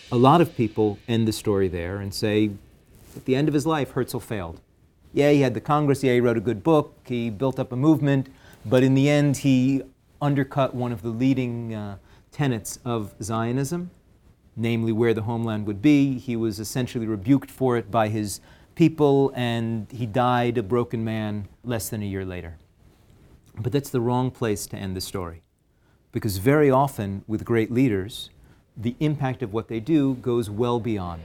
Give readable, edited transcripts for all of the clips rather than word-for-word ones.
A lot of people end the story there and say, at the end of his life, Herzl failed. Yeah, he had the Congress, yeah, he wrote a good book, he built up a movement, but in the end, he undercut one of the leading tenets of Zionism, namely where the homeland would be. He was essentially rebuked for it by his people, and he died a broken man less than a year later. But that's the wrong place to end the story, because very often with great leaders, the impact of what they do goes well beyond.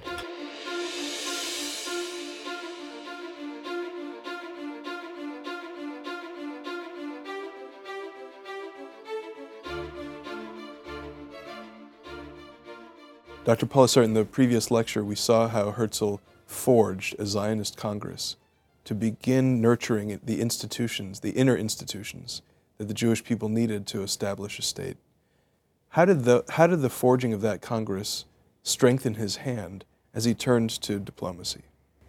Dr. Polisart, in the previous lecture, we saw how Herzl forged a Zionist Congress to begin nurturing the institutions, the inner institutions, that the Jewish people needed to establish a state. How did the forging of that Congress strengthen his hand as he turned to diplomacy?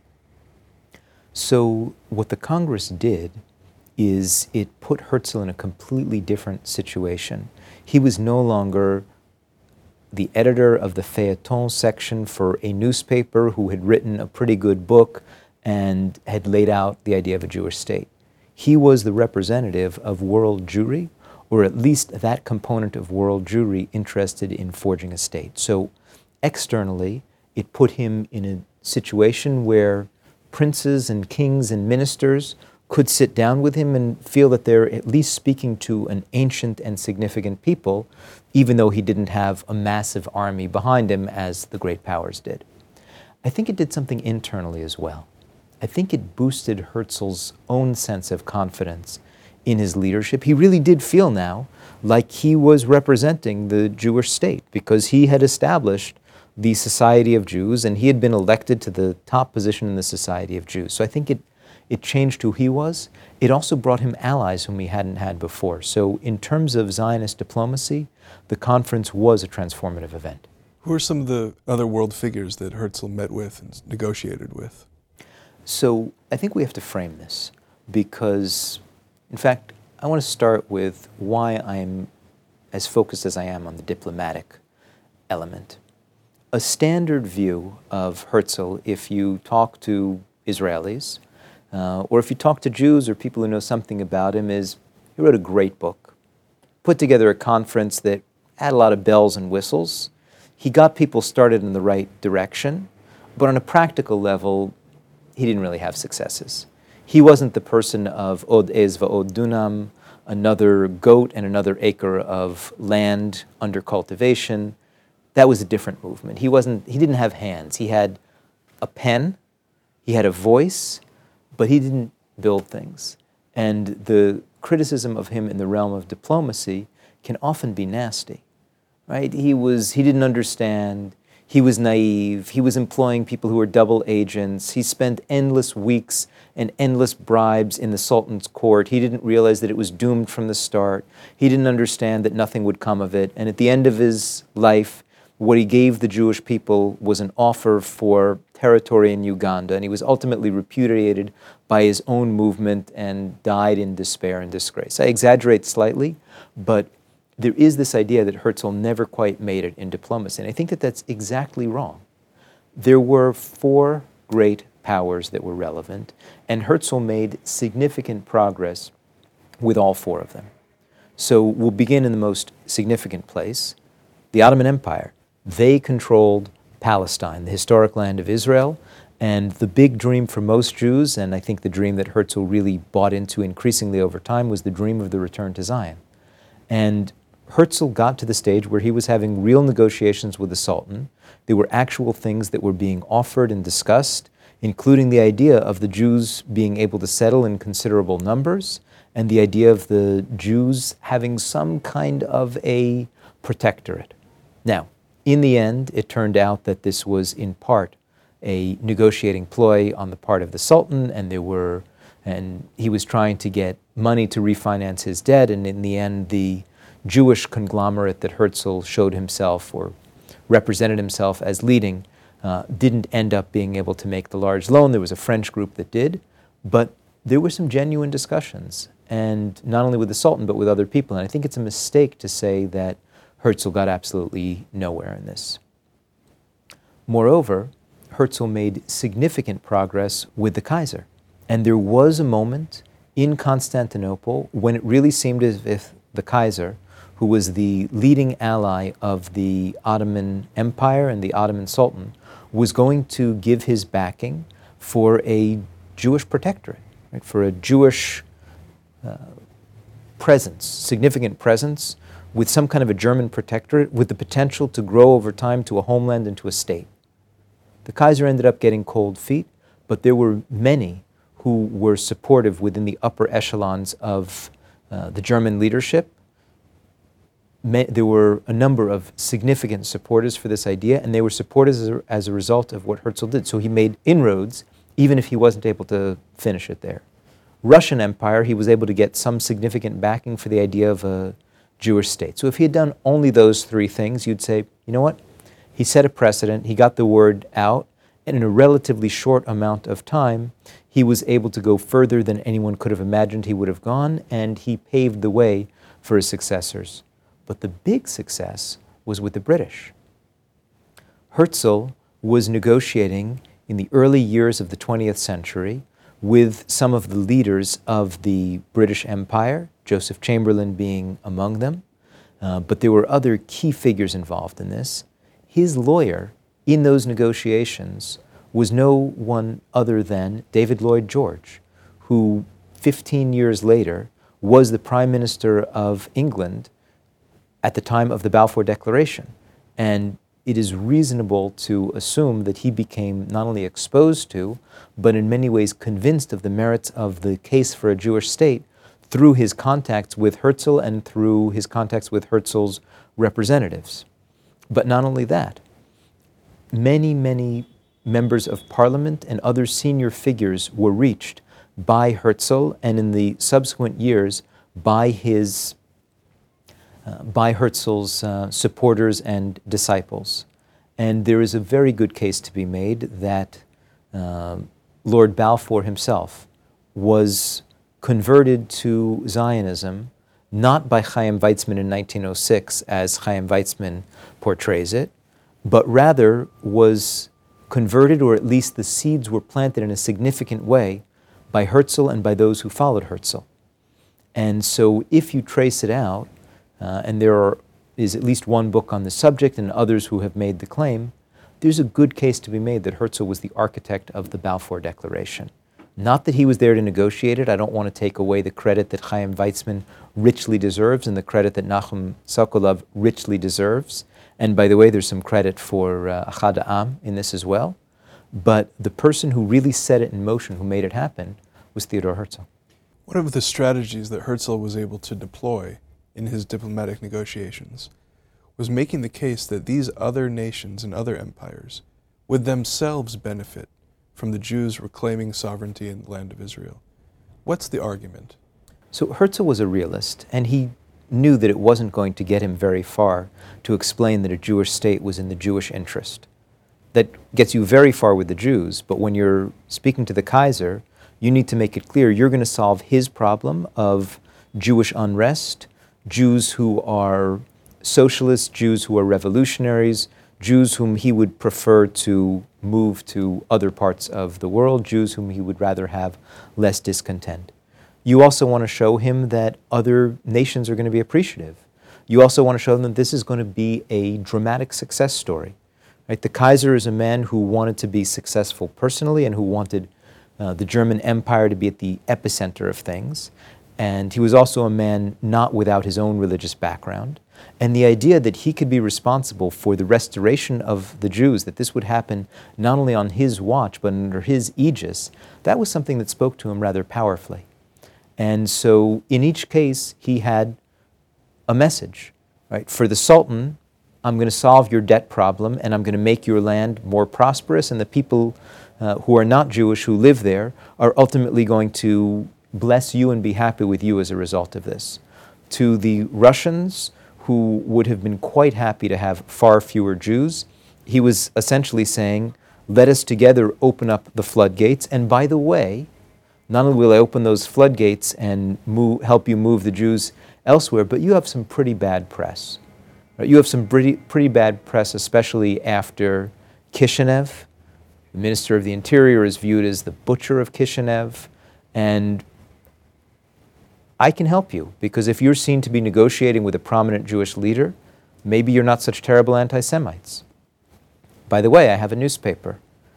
So what the Congress did is it put Herzl in a completely different situation. He was no longer the editor of the feuilleton section for a newspaper who had written a pretty good book and had laid out the idea of a Jewish state. He was the representative of world Jewry, or at least that component of world Jewry interested in forging a state. So externally, it put him in a situation where princes and kings and ministers could sit down with him and feel that they're at least speaking to an ancient and significant people, even though he didn't have a massive army behind him as the great powers did. I think it did something internally as well. I think it boosted Herzl's own sense of confidence in his leadership. He really did feel now like he was representing the Jewish state because he had established the Society of Jews and he had been elected to the top position in the Society of Jews. So I think it changed who he was. It also brought him allies whom he hadn't had before. So in terms of Zionist diplomacy, the conference was a transformative event. Who are some of the other world figures that Herzl met with and negotiated with? So I think we have to frame this because, in fact, I want to start with why I'm as focused as I am on the diplomatic element. A standard view of Herzl, if you talk to Israelis, or if you talk to Jews or people who know something about him, is he wrote a great book, put together a conference that had a lot of bells and whistles. He got people started in the right direction, but on a practical level, he didn't really have successes. He wasn't the person of od ez va'od dunam, another goat and another acre of land under cultivation. That was a different movement. He didn't have hands. He had a pen, he had a voice, but he didn't build things. And the criticism of him in the realm of diplomacy can often be nasty, right? He didn't understand, he was naive, he was employing people who were double agents, he spent endless weeks and endless bribes in the Sultan's court. He didn't realize that it was doomed from the start. He didn't understand that nothing would come of it. And at the end of his life, what he gave the Jewish people was an offer for territory in Uganda, and he was ultimately repudiated by his own movement and died in despair and disgrace. I exaggerate slightly, but there is this idea that Herzl never quite made it in diplomacy, and I think that that's exactly wrong. There were four great powers that were relevant, and Herzl made significant progress with all four of them. So we'll begin in the most significant place, the Ottoman Empire. They controlled Palestine, the historic land of Israel, and the big dream for most Jews, and I think the dream that Herzl really bought into increasingly over time, was the dream of the return to Zion. And Herzl got to the stage where he was having real negotiations with the Sultan. There were actual things that were being offered and discussed, including the idea of the Jews being able to settle in considerable numbers, and the idea of the Jews having some kind of a protectorate. Now, in the end, it turned out that this was in part a negotiating ploy on the part of the Sultan, and he was trying to get money to refinance his debt, and in the end, the Jewish conglomerate that Herzl showed himself or represented himself as leading didn't end up being able to make the large loan. There was a French group that did, but there were some genuine discussions, and not only with the Sultan, but with other people, and I think it's a mistake to say that Herzl got absolutely nowhere in this. Moreover, Herzl made significant progress with the Kaiser. And there was a moment in Constantinople when it really seemed as if the Kaiser, who was the leading ally of the Ottoman Empire and the Ottoman Sultan, was going to give his backing for a Jewish protectorate, right, for a Jewish presence, significant presence, with some kind of a German protectorate with the potential to grow over time to a homeland and to a state. The Kaiser ended up getting cold feet, but there were many who were supportive within the upper echelons of the German leadership. There were a number of significant supporters for this idea, and they were supporters as a result of what Herzl did. So he made inroads, even if he wasn't able to finish it there. Russian Empire, he was able to get some significant backing for the idea of a Jewish state. So if he had done only those three things, you'd say, you know what? He set a precedent, he got the word out, and in a relatively short amount of time, he was able to go further than anyone could have imagined he would have gone, and he paved the way for his successors. But the big success was with the British. Herzl was negotiating in the early years of the 20th century with some of the leaders of the British Empire, Joseph Chamberlain being among them, but there were other key figures involved in this. His lawyer in those negotiations was no one other than David Lloyd George, who 15 years later was the Prime Minister of England at the time of the Balfour Declaration. And it is reasonable to assume that he became not only exposed to, but in many ways convinced of the merits of the case for a Jewish state through his contacts with Herzl and through his contacts with Herzl's representatives. But not only that, many, many members of parliament and other senior figures were reached by Herzl and in the subsequent years by Herzl's supporters and disciples. And there is a very good case to be made that Lord Balfour himself was converted to Zionism not by Chaim Weizmann in 1906 as Chaim Weizmann portrays it, but rather was converted, or at least the seeds were planted in a significant way by Herzl and by those who followed Herzl. And so if you trace it out, and there is at least one book on the subject and others who have made the claim, there's a good case to be made that Herzl was the architect of the Balfour Declaration. Not that he was there to negotiate it. I don't want to take away the credit that Chaim Weizmann richly deserves and the credit that Nachum Sokolov richly deserves. And by the way, there's some credit for Achad Ha'am in this as well. But the person who really set it in motion, who made it happen, was Theodor Herzl. What of the strategies that Herzl was able to deploy in his diplomatic negotiations was making the case that these other nations and other empires would themselves benefit from the Jews reclaiming sovereignty in the land of Israel? What's the argument? So Herzl was a realist, and he knew that it wasn't going to get him very far to explain that a Jewish state was in the Jewish interest. That gets you very far with the Jews, but when you're speaking to the Kaiser, you need to make it clear you're going to solve his problem of Jewish unrest, Jews who are socialists, Jews who are revolutionaries, Jews whom he would prefer to move to other parts of the world, Jews whom he would rather have less discontent. You also want to show him that other nations are going to be appreciative. You also want to show them that this is going to be a dramatic success story. Right? The Kaiser is a man who wanted to be successful personally and who wanted the German Empire to be at the epicenter of things. And he was also a man not without his own religious background. And the idea that he could be responsible for the restoration of the Jews, that this would happen not only on his watch, but under his aegis, that was something that spoke to him rather powerfully. And so in each case, he had a message. Right? For the Sultan, I'm going to solve your debt problem, and I'm going to make your land more prosperous, and the people who are not Jewish who live there are ultimately going to bless you and be happy with you as a result of this. To the Russians, who would have been quite happy to have far fewer Jews, he was essentially saying, let us together open up the floodgates, and by the way, not only will I open those floodgates and help you move the Jews elsewhere, but you have some pretty bad press. Right? You have some pretty bad press, especially after Kishinev. The Minister of the Interior is viewed as the butcher of Kishinev. And I can help you, because if you're seen to be negotiating with a prominent Jewish leader, maybe you're not such terrible anti-Semites. By the way, I have a newspaper.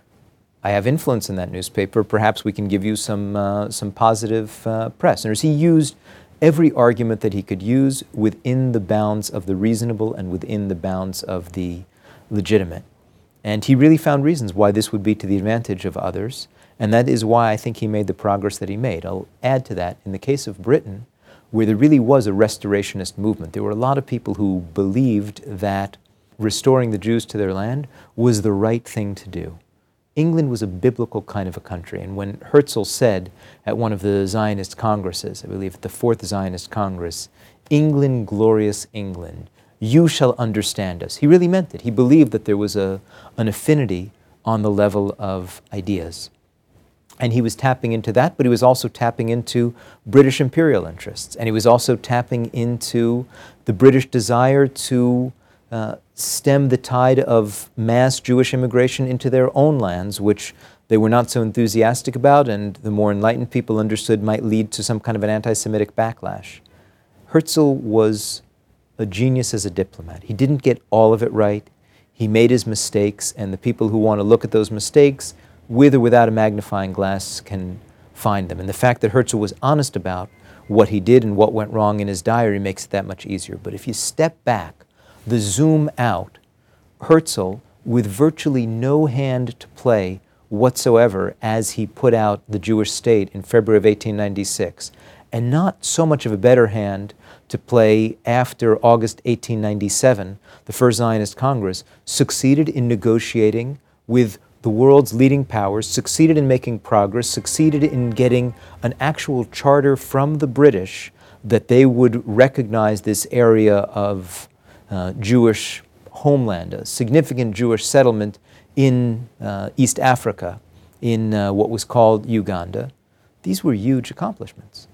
I have influence in that newspaper. Perhaps we can give you some positive press. And he used every argument that he could use within the bounds of the reasonable and within the bounds of the legitimate. And he really found reasons why this would be to the advantage of others. And that is why I think he made the progress that he made. I'll add to that, in the case of Britain, where there really was a restorationist movement, there were a lot of people who believed that restoring the Jews to their land was the right thing to do. England was a biblical kind of a country, and when Herzl said at one of the Zionist congresses, I believe at the Fourth Zionist Congress, "England, glorious England, you shall understand us," he really meant it. He believed that there was an affinity on the level of ideas. And he was tapping into that, but he was also tapping into British imperial interests, and he was also tapping into the British desire to stem the tide of mass Jewish immigration into their own lands, which they were not so enthusiastic about, and the more enlightened people understood might lead to some kind of an anti-Semitic backlash. Herzl was a genius as a diplomat. He didn't get all of it right. He made his mistakes, and the people who want to look at those mistakes, with or without a magnifying glass, can find them. And the fact that Herzl was honest about what he did and what went wrong in his diary makes it that much easier. But if you step back, the zoom out, Herzl, with virtually no hand to play whatsoever as he put out the Jewish state in February of 1896, and not so much of a better hand to play after August 1897, the First Zionist Congress, succeeded in negotiating with the world's leading powers, succeeded in making progress, succeeded in getting an actual charter from the British that they would recognize this area of Jewish homeland, a significant Jewish settlement in East Africa, in what was called Uganda. These were huge accomplishments.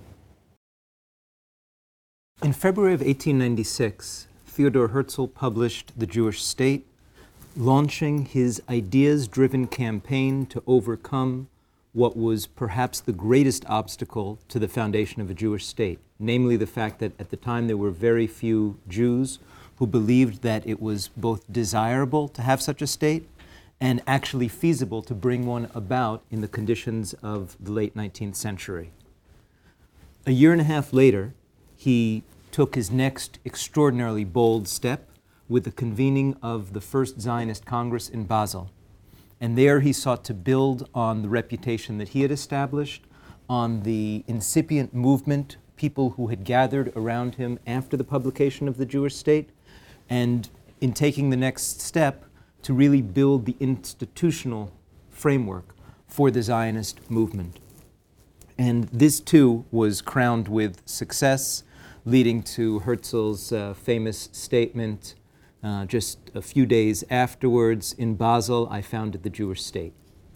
In February of 1896, Theodor Herzl published The Jewish State, launching his ideas-driven campaign to overcome what was perhaps the greatest obstacle to the foundation of a Jewish state, namely the fact that at the time there were very few Jews who believed that it was both desirable to have such a state and actually feasible to bring one about in the conditions of the late 19th century. A year and a half later, he took his next extraordinarily bold step with the convening of the First Zionist Congress in Basel. And there he sought to build on the reputation that he had established, on the incipient movement, people who had gathered around him after the publication of the Jewish state, and in taking the next step, to really build the institutional framework for the Zionist movement. And this too was crowned with success, leading to Herzl's famous statement, just a few days afterwards, "In Basel, I founded the Jewish state."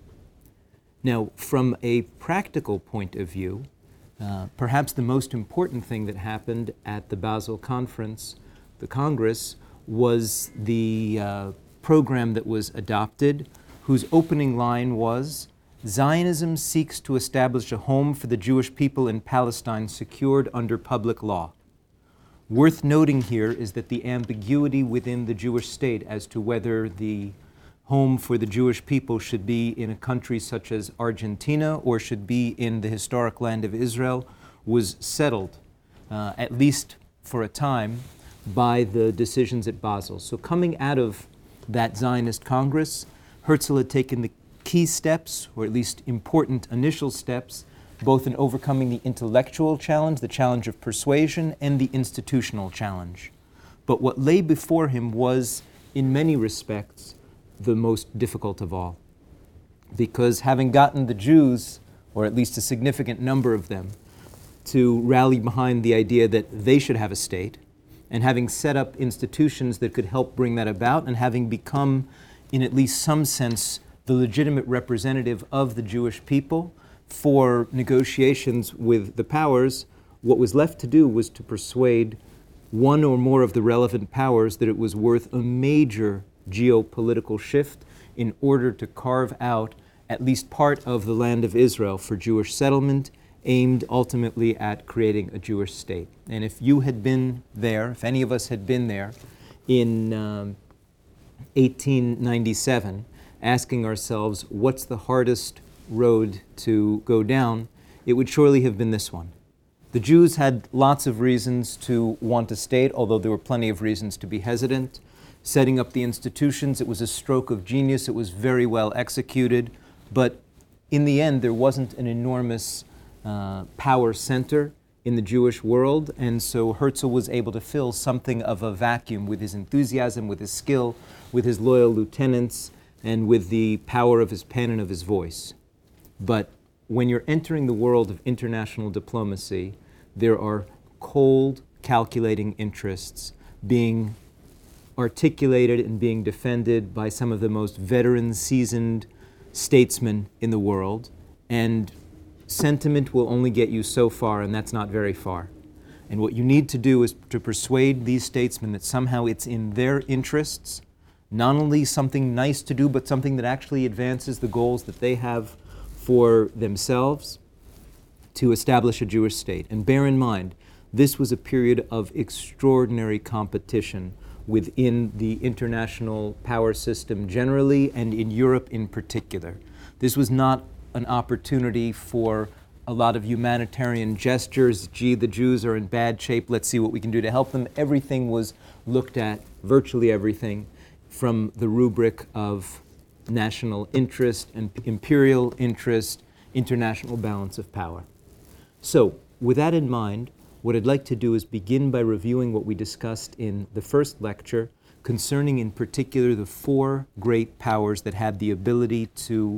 Now, from a practical point of view, perhaps the most important thing that happened at the Basel Conference, the Congress, was the program that was adopted, whose opening line was, "Zionism seeks to establish a home for the Jewish people in Palestine secured under public law." Worth noting here is that the ambiguity within the Jewish state as to whether the home for the Jewish people should be in a country such as Argentina or should be in the historic land of Israel was settled, at least for a time, by the decisions at Basel. So coming out of that Zionist Congress, Herzl had taken the key steps, or at least important initial steps, both in overcoming the intellectual challenge, the challenge of persuasion, and the institutional challenge. But what lay before him was, in many respects, the most difficult of all. Because having gotten the Jews, or at least a significant number of them, to rally behind the idea that they should have a state, and having set up institutions that could help bring that about, and having become, in at least some sense, the legitimate representative of the Jewish people for negotiations with the powers, what was left to do was to persuade one or more of the relevant powers that it was worth a major geopolitical shift in order to carve out at least part of the land of Israel for Jewish settlement, aimed ultimately at creating a Jewish state. And if you had been there, if any of us had been there in 1897, asking ourselves, what's the hardest road to go down, it would surely have been this one. The Jews had lots of reasons to want a state, although there were plenty of reasons to be hesitant. Setting up the institutions, it was a stroke of genius. It was very well executed. But in the end, there wasn't an enormous power center in the Jewish world, and so Herzl was able to fill something of a vacuum with his enthusiasm, with his skill, with his loyal lieutenants, and with the power of his pen and of his voice. But when you're entering the world of international diplomacy, there are cold, calculating interests being articulated and being defended by some of the most veteran, seasoned statesmen in the world, and sentiment will only get you so far, and that's not very far. And what you need to do is to persuade these statesmen that somehow it's in their interests, not only something nice to do, but something that actually advances the goals that they have for themselves, to establish a Jewish state. And bear in mind, this was a period of extraordinary competition within the international power system generally, and in Europe in particular. This was not an opportunity for a lot of humanitarian gestures. Gee, the Jews are in bad shape, let's see what we can do to help them. Everything was looked at, virtually everything, from the rubric of national interest and imperial interest, international balance of power. So, with that in mind, what I'd like to do is begin by reviewing what we discussed in the first lecture concerning in particular the four great powers that had the ability to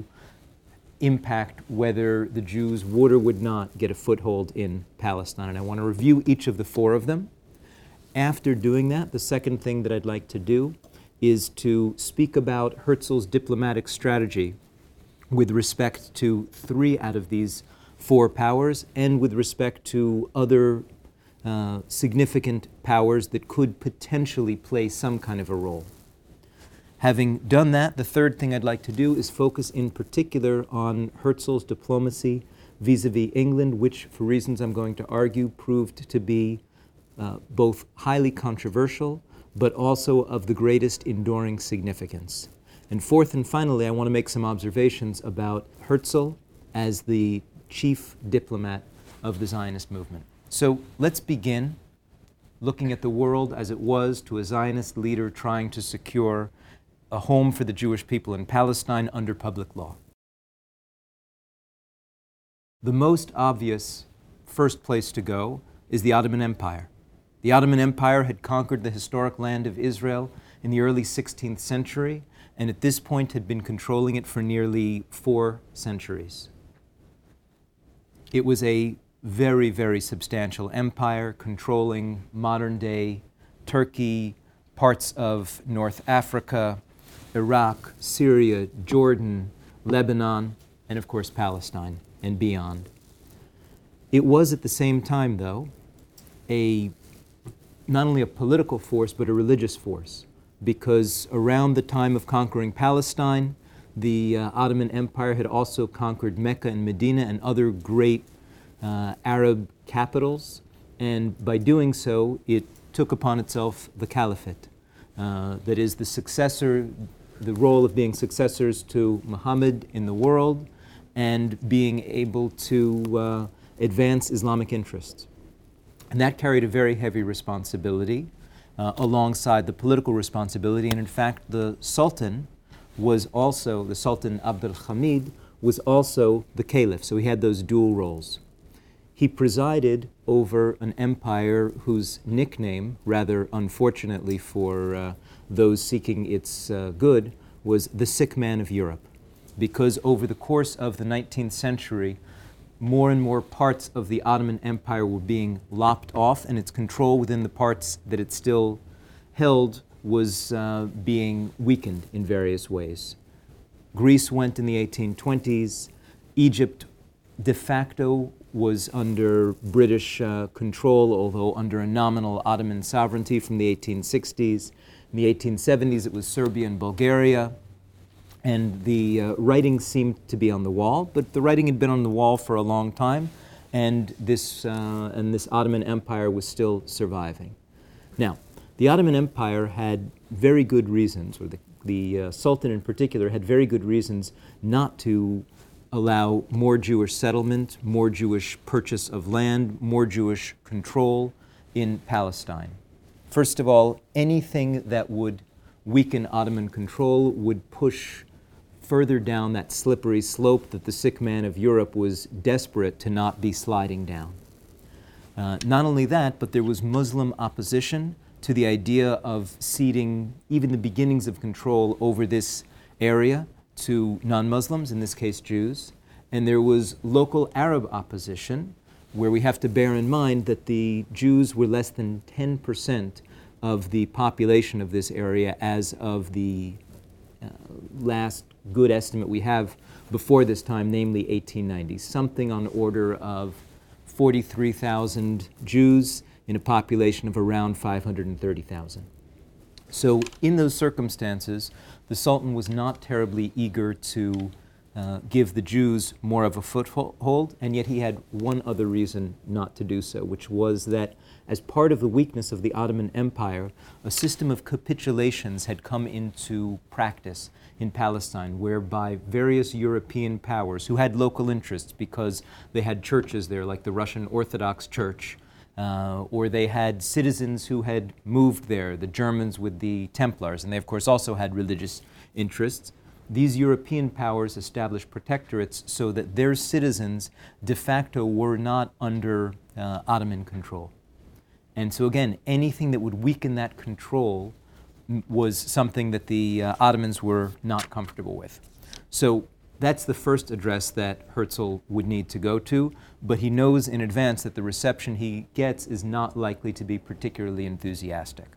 impact whether the Jews would or would not get a foothold in Palestine. And I want to review each of the four of them. After doing that, the second thing that I'd like to do is to speak about Herzl's diplomatic strategy with respect to three out of these four powers and with respect to other significant powers that could potentially play some kind of a role. Having done that, the third thing I'd like to do is focus in particular on Herzl's diplomacy vis-a-vis England, which, for reasons I'm going to argue, proved to be both highly controversial, but also of the greatest enduring significance. And fourth and finally, I want to make some observations about Herzl as the chief diplomat of the Zionist movement. So let's begin looking at the world as it was to a Zionist leader trying to secure a home for the Jewish people in Palestine under public law. The most obvious first place to go is the Ottoman Empire. The Ottoman Empire had conquered the historic land of Israel in the early 16th century, and at this point had been controlling it for nearly 4 centuries. It was a very, very substantial empire controlling modern-day Turkey, parts of North Africa, Iraq, Syria, Jordan, Lebanon, and of course Palestine and beyond. It was at the same time, though, not only a political force, but a religious force, because around the time of conquering Palestine, the Ottoman Empire had also conquered Mecca and Medina and other great Arab capitals, and by doing so, it took upon itself the caliphate. That is, the role of being successors to Muhammad in the world and being able to advance Islamic interests. And that carried a very heavy responsibility alongside the political responsibility. And in fact, the Sultan Abd al-Hamid, was also the caliph. So he had those dual roles. He presided over an empire whose nickname, rather unfortunately for those seeking its good, was the sick man of Europe. Because over the course of the 19th century, more and more parts of the Ottoman Empire were being lopped off, and its control within the parts that it still held was being weakened in various ways. Greece went in the 1820s. Egypt de facto was under British control, although under a nominal Ottoman sovereignty from the 1860s. In the 1870s, it was Serbia and Bulgaria. And the writing seemed to be on the wall, but the writing had been on the wall for a long time, and this Ottoman Empire was still surviving. Now, the Ottoman Empire had very good reasons, or the Sultan in particular had very good reasons not to allow more Jewish settlement, more Jewish purchase of land, more Jewish control in Palestine. First of all, anything that would weaken Ottoman control would push further down that slippery slope that the sick man of Europe was desperate to not be sliding down. Not only that, but there was Muslim opposition to the idea of ceding even the beginnings of control over this area to non-Muslims, in this case Jews. And there was local Arab opposition, where we have to bear in mind that the Jews were less than 10% of the population of this area as of the last good estimate we have before this time, namely 1890. Something on the order of 43,000 Jews in a population of around 530,000. So in those circumstances, the Sultan was not terribly eager to give the Jews more of a foothold, and yet he had one other reason not to do so, which was that as part of the weakness of the Ottoman Empire, a system of capitulations had come into practice in Palestine, whereby various European powers who had local interests because they had churches there, like the Russian Orthodox Church, or they had citizens who had moved there, the Germans with the Templars, and they of course also had religious interests. These European powers established protectorates so that their citizens de facto were not under Ottoman control. And so again, anything that would weaken that control was something that the Ottomans were not comfortable with. So that's the first address that Herzl would need to go to, but he knows in advance that the reception he gets is not likely to be particularly enthusiastic.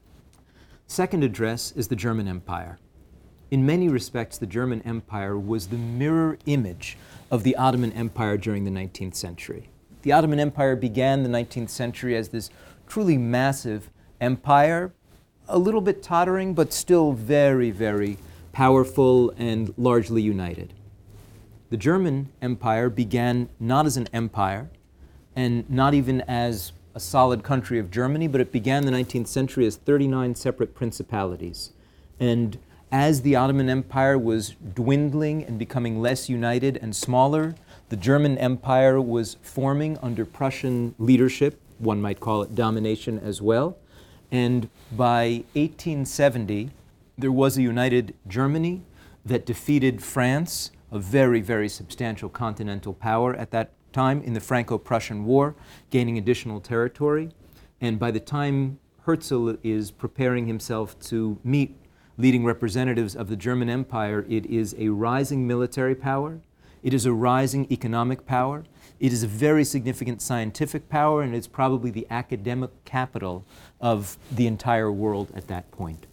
Second address is the German Empire. In many respects, the German Empire was the mirror image of the Ottoman Empire during the 19th century. The Ottoman Empire began the 19th century as this truly massive empire, a little bit tottering, but still very, very powerful and largely united. The German Empire began not as an empire, and not even as a solid country of Germany, but it began the 19th century as 39 separate principalities. And as the Ottoman Empire was dwindling and becoming less united and smaller, the German Empire was forming under Prussian leadership. One might call it domination as well. And by 1870, there was a united Germany that defeated France, a very, very substantial continental power at that time, in the Franco-Prussian War, gaining additional territory. And by the time Herzl is preparing himself to meet leading representatives of the German Empire, it is a rising military power, it is a rising economic power, it is a very significant scientific power, and it's probably the academic capital of the entire world at that point.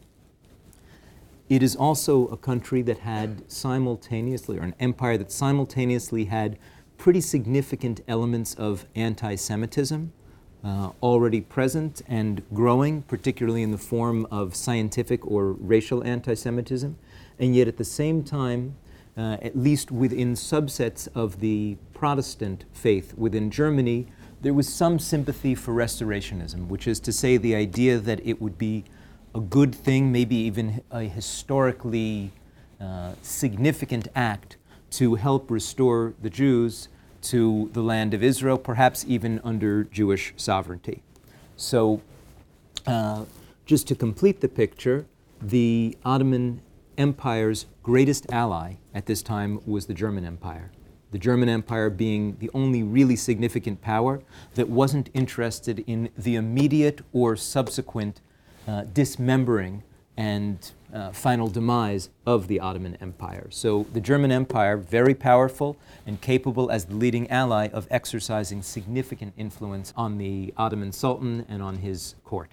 It is also a country that had simultaneously, or an empire that simultaneously had pretty significant elements of anti-Semitism, already present and growing, particularly in the form of scientific or racial anti-Semitism, and yet at the same time, at least within subsets of the Protestant faith within Germany, there was some sympathy for restorationism, which is to say the idea that it would be a good thing, maybe even a historically significant act to help restore the Jews to the land of Israel, perhaps even under Jewish sovereignty. So just to complete the picture, the Ottoman Empire's greatest ally at this time was the German Empire. The German Empire being the only really significant power that wasn't interested in the immediate or subsequent dismembering and final demise of the Ottoman Empire. So the German Empire, very powerful and capable as the leading ally of exercising significant influence on the Ottoman Sultan and on his court.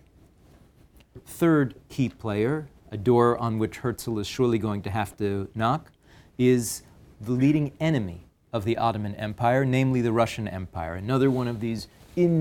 Third key player, a door on which Herzl is surely going to have to knock, is the leading enemy of the Ottoman Empire, namely the Russian Empire, another one of these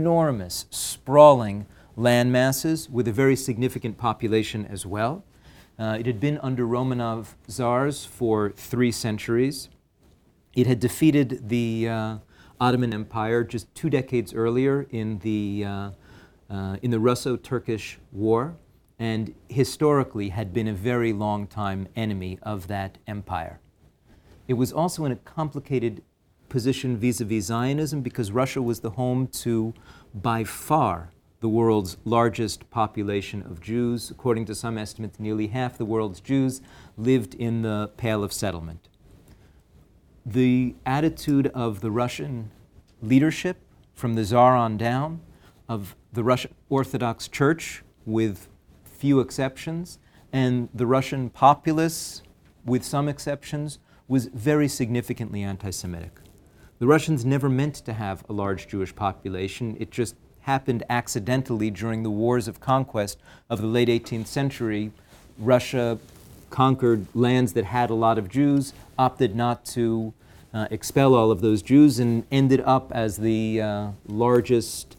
enormous, sprawling land masses with a very significant population as well. It had been under Romanov Tsars for 3 centuries. It had defeated the Ottoman Empire just 2 decades earlier in the Russo-Turkish War, and historically had been a very long time enemy of that empire. It was also in a complicated position vis-a-vis Zionism because Russia was the home to, by far, the world's largest population of Jews. According to some estimates, nearly half the world's Jews lived in the Pale of Settlement. The attitude of the Russian leadership, from the Tsar on down, of the Russian Orthodox Church, with few exceptions, and the Russian populace, with some exceptions, was very significantly anti-Semitic. The Russians never meant to have a large Jewish population. It just happened accidentally during the wars of conquest of the late 18th century. Russia conquered lands that had a lot of Jews, opted not to expel all of those Jews, and ended up as the largest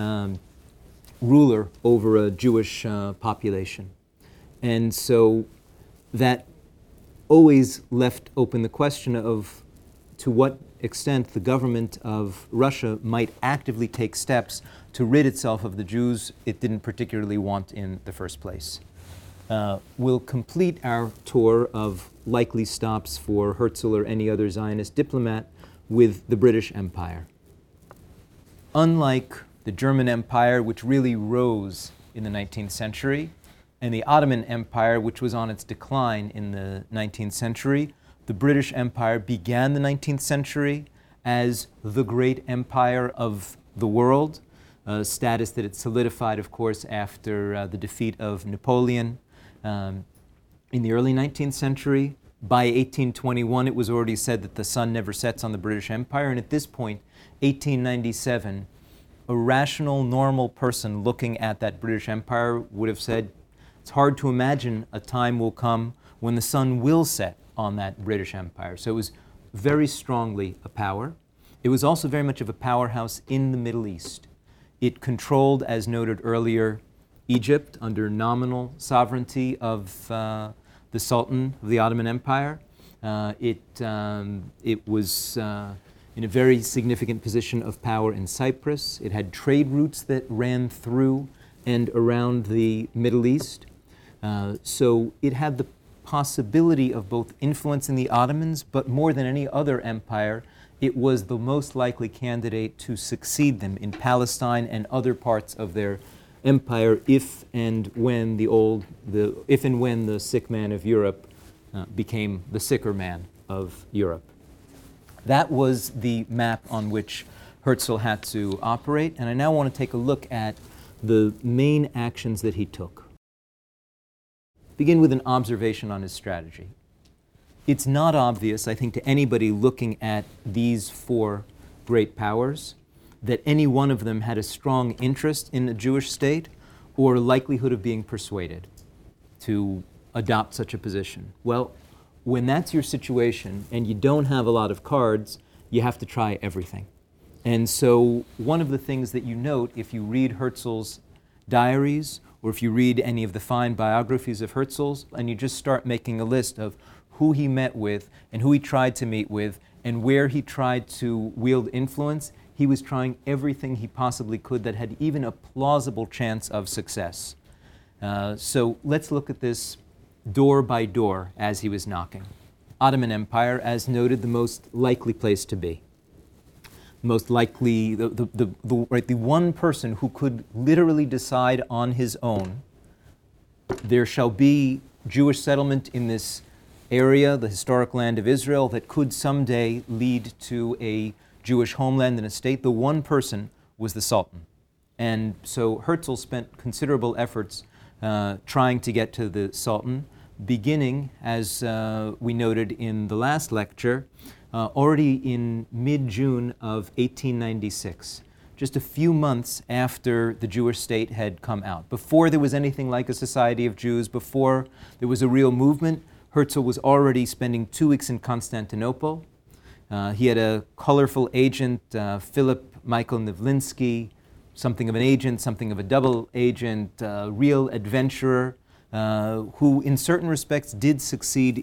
ruler over a Jewish population. And so that always left open the question of to what extent the government of Russia might actively take steps to rid itself of the Jews it didn't particularly want in the first place. We'll complete our tour of likely stops for Herzl or any other Zionist diplomat with the British Empire. Unlike the German Empire, which really rose in the 19th century, and the Ottoman Empire, which was on its decline in the 19th century, the British Empire began the 19th century as the great empire of the world, a status that it solidified, of course, after the defeat of Napoleon in the early 19th century. By 1821, it was already said that the sun never sets on the British Empire, and at this point, 1897, a rational, normal person looking at that British Empire would have said, it's hard to imagine a time will come when the sun will set on that British Empire. So it was very strongly a power. It was also very much of a powerhouse in the Middle East. It controlled, as noted earlier, Egypt under nominal sovereignty of the Sultan of the Ottoman Empire. It was in a very significant position of power in Cyprus. It had trade routes that ran through and around the Middle East. So it had the possibility of both influencing the Ottomans, but more than any other empire, it was the most likely candidate to succeed them in Palestine and other parts of their empire if and when the sick man of Europe became the sicker man of Europe. That was the map on which Herzl had to operate, and I now want to take a look at the main actions that he took. Begin with an observation on his strategy. It's not obvious, I think, to anybody looking at these 4 great powers that any one of them had a strong interest in a Jewish state or likelihood of being persuaded to adopt such a position. Well, when that's your situation and you don't have a lot of cards, you have to try everything. And so one of the things that you note if you read Herzl's diaries or if you read any of the fine biographies of Herzl's and you just start making a list of who he met with and who he tried to meet with and where he tried to wield influence, he was trying everything he possibly could that had even a plausible chance of success. So let's look at this door by door as he was knocking. Ottoman Empire, as noted, the most likely place to be. Most likely, the one person who could literally decide on his own, there shall be Jewish settlement in this area, the historic land of Israel, that could someday lead to a Jewish homeland and a state. The one person was the Sultan. And so Herzl spent considerable efforts trying to get to the Sultan, beginning, as we noted in the last lecture, already in mid-June of 1896, just a few months after the Jewish state had come out. Before there was anything like a Society of Jews, before there was a real movement, Herzl was already spending 2 weeks in Constantinople. He had a colorful agent, Philip Michael Nivlinsky, something of an agent, something of a double agent, real adventurer, who in certain respects did succeed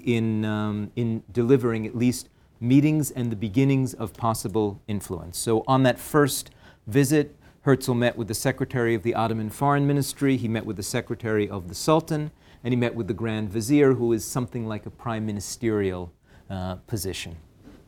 in delivering at least meetings and the beginnings of possible influence. So on that first visit, Herzl met with the Secretary of the Ottoman Foreign Ministry, he met with the Secretary of the Sultan, and he met with the Grand Vizier, who is something like a prime ministerial position.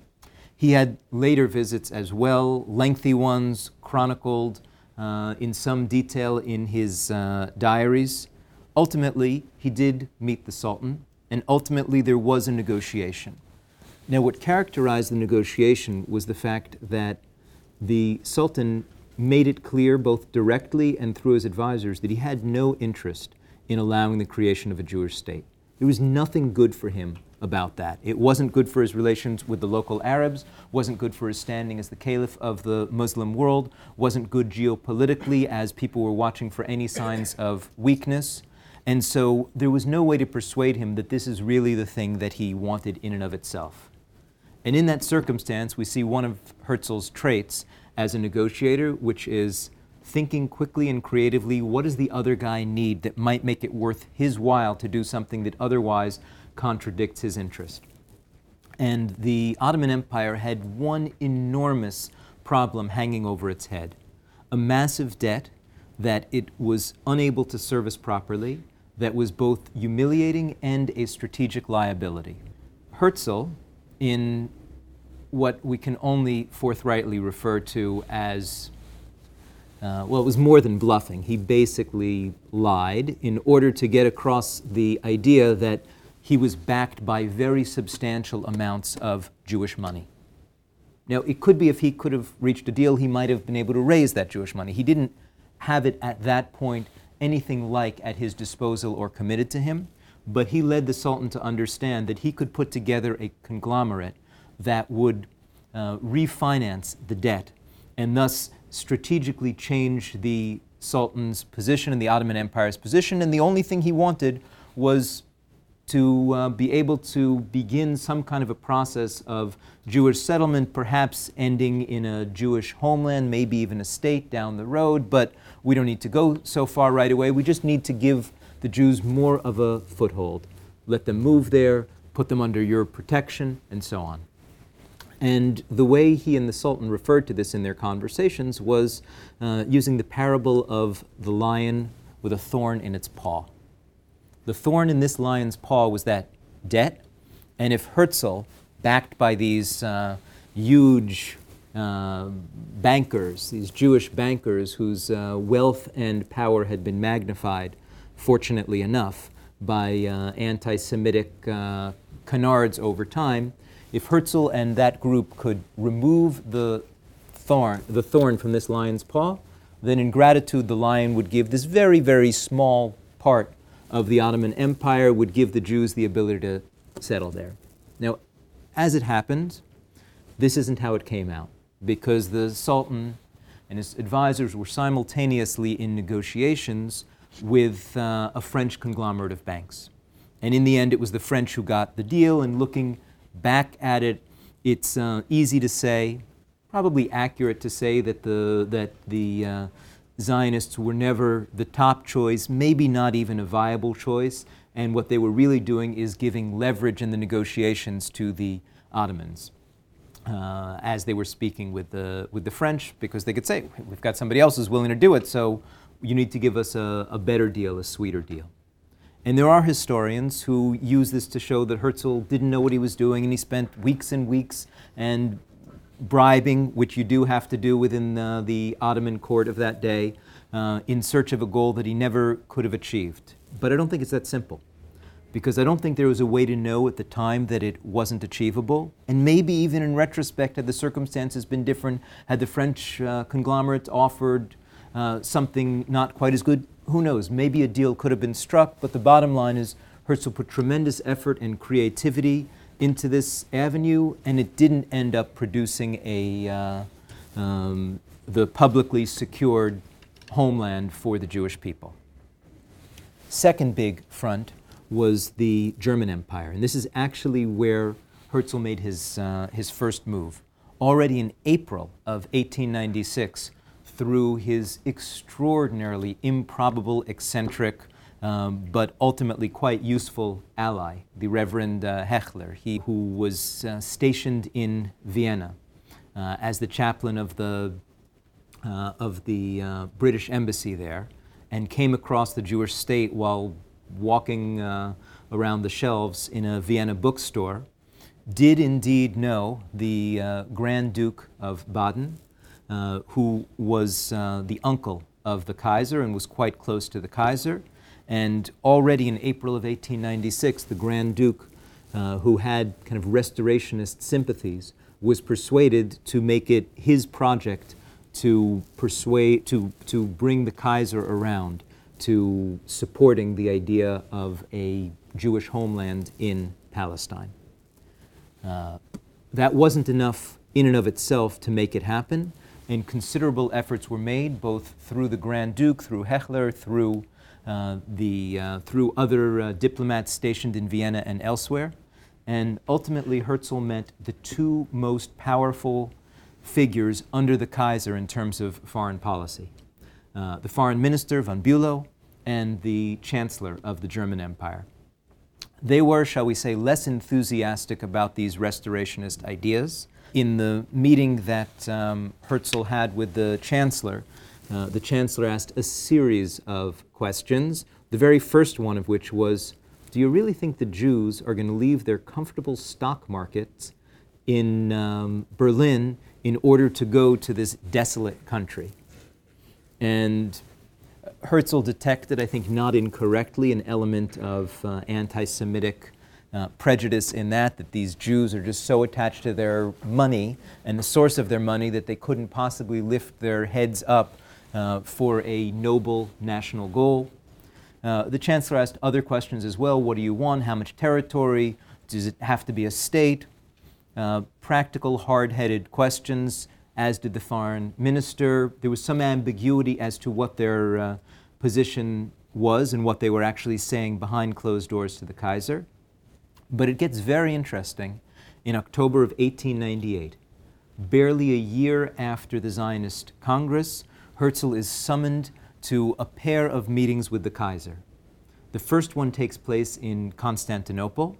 He had later visits as well, lengthy ones, chronicled in some detail in his diaries. Ultimately, he did meet the Sultan, and ultimately there was a negotiation. Now, what characterized the negotiation was the fact that the Sultan made it clear, both directly and through his advisors, that he had no interest in allowing the creation of a Jewish state. There was nothing good for him about that. It wasn't good for his relations with the local Arabs, wasn't good for his standing as the caliph of the Muslim world, wasn't good geopolitically as people were watching for any signs of weakness. And so there was no way to persuade him that this is really the thing that he wanted in and of itself. And in that circumstance, we see one of Herzl's traits as a negotiator, which is thinking quickly and creatively, what does the other guy need that might make it worth his while to do something that otherwise contradicts his interest? And the Ottoman Empire had one enormous problem hanging over its head, a massive debt that it was unable to service properly, that was both humiliating and a strategic liability. Herzl, in what we can only forthrightly refer to as, well, it was more than bluffing. He basically lied in order to get across the idea that he was backed by very substantial amounts of Jewish money. Now, it could be if he could have reached a deal, he might have been able to raise that Jewish money. He didn't have it at that point anything like at his disposal or committed to him, but he led the Sultan to understand that he could put together a conglomerate that would refinance the debt and thus strategically change the Sultan's position and the Ottoman Empire's position. And the only thing he wanted was to be able to begin some kind of a process of Jewish settlement, perhaps ending in a Jewish homeland, maybe even a state down the road, but we don't need to go so far right away. We just need to give the Jews more of a foothold. Let them move there, put them under your protection, and so on. And the way he and the Sultan referred to this in their conversations was using the parable of the lion with a thorn in its paw. The thorn in this lion's paw was that debt, and if Herzl, backed by these huge bankers, these Jewish bankers whose wealth and power had been magnified, fortunately enough, by anti-Semitic canards over time, if Herzl and that group could remove the thorn from this lion's paw, then in gratitude the lion would give this very, very small part of the Ottoman Empire, would give the Jews the ability to settle there. Now, as it happened, this isn't how it came out, because the Sultan and his advisors were simultaneously in negotiations with a French conglomerate of banks. And in the end, it was the French who got the deal, and looking back at it, it's easy to say, probably accurate to say, that the Zionists were never the top choice, maybe not even a viable choice, and what they were really doing is giving leverage in the negotiations to the Ottomans as they were speaking with the French, because they could say, we've got somebody else who's willing to do it, so you need to give us a better deal, a sweeter deal. And there are historians who use this to show that Herzl didn't know what he was doing, and he spent weeks and weeks and bribing, which you do have to do within the Ottoman court of that day, in search of a goal that he never could have achieved. But I don't think it's that simple, because I don't think there was a way to know at the time that it wasn't achievable. And maybe even in retrospect, had the circumstances been different, had the French conglomerate offered something not quite as good, who knows, maybe a deal could have been struck. But the bottom line is Herzl put tremendous effort and creativity into this avenue, and it didn't end up producing the publicly secured homeland for the Jewish people. Second big front was the German Empire, and this is actually where Herzl made his first move. Already in April of 1896, through his extraordinarily improbable, eccentric but ultimately quite useful ally, the Reverend Hechler, who was stationed in Vienna as the chaplain of the British embassy there, and came across the Jewish state while walking around the shelves in a Vienna bookstore, did indeed know the Grand Duke of Baden, who was the uncle of the Kaiser and was quite close to the Kaiser. And already in April of 1896, the Grand Duke, who had kind of restorationist sympathies, was persuaded to make it his project to bring the Kaiser around to supporting the idea of a Jewish homeland in Palestine. That wasn't enough in and of itself to make it happen, and considerable efforts were made both through the Grand Duke, through Hechler, through other diplomats stationed in Vienna and elsewhere. And ultimately, Herzl met the two most powerful figures under the Kaiser in terms of foreign policy. The foreign minister, von Bülow, and the chancellor of the German Empire. They were, shall we say, less enthusiastic about these restorationist ideas. In the meeting that Herzl had with the chancellor asked a series of questions, the very first one of which was, do you really think the Jews are going to leave their comfortable stock markets in Berlin in order to go to this desolate country? And Herzl detected, I think not incorrectly, an element of anti-Semitic prejudice in that these Jews are just so attached to their money and the source of their money that they couldn't possibly lift their heads up for a noble national goal. The chancellor asked other questions as well. What do you want? How much territory? Does it have to be a state? Practical, hard-headed questions, as did the foreign minister. There was some ambiguity as to what their position was and what they were actually saying behind closed doors to the Kaiser. But it gets very interesting. In October of 1898, barely a year after the Zionist Congress, Herzl is summoned to a pair of meetings with the Kaiser. The first one takes place in Constantinople,